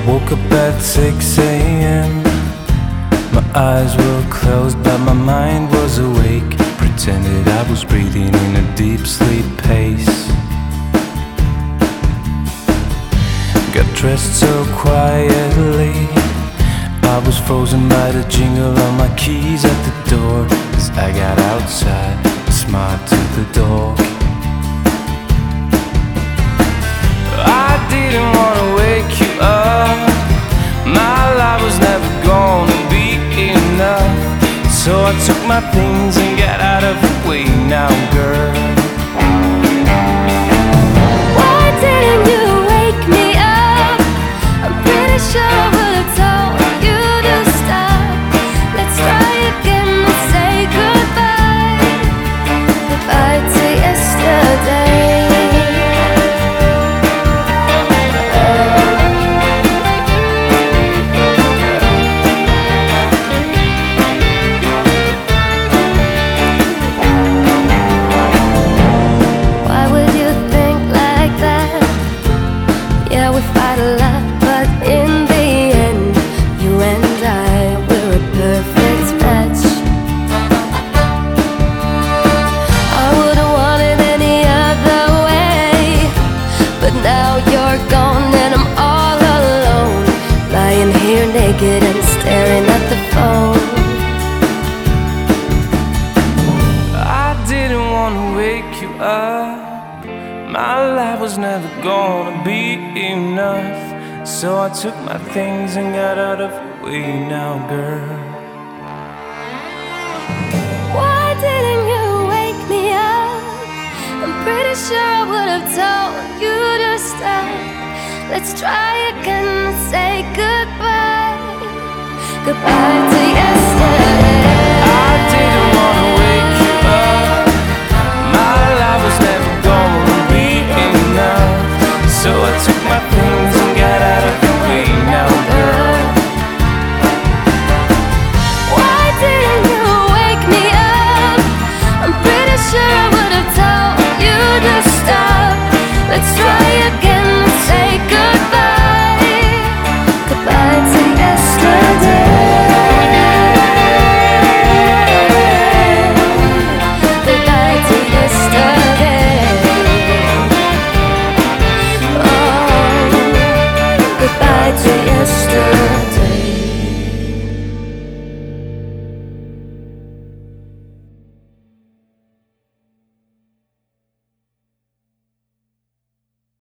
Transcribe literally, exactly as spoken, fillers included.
Woke up at six a m My eyes were closed but my mind was awake. Pretended I was breathing in a deep sleep pace. Got dressed so quietly, I was frozen by the jingle of my keys at the door. As I got outside, I smiled to the dog. I didn't wanna wake you up, my life was never gonna be enough. So I took my things and got out of the way now, girl. Why didn't you wake me up? I'm pretty sure I would've told you to stop. Let's try again and say goodbye. Goodbye to yesterday. We fight a lot, but in the end, you and I, we're a perfect match. I wouldn't want it any other way, but now you're gone and I'm all alone, lying here naked and staring at the phone. I didn't want to wake you up, my life was never gonna be enough. So I took my things and got out of the way now, girl. Why didn't you wake me up? I'm pretty sure I would've told you to stop. Let's try again and say goodbye. Goodbye to yesterday. I didn't wanna wake you up, my life was never gonna be enough. So I took my things and got out of the way now, girl. Why didn't you wake me up? I'm pretty sure I would've told you to stop. Let's try again.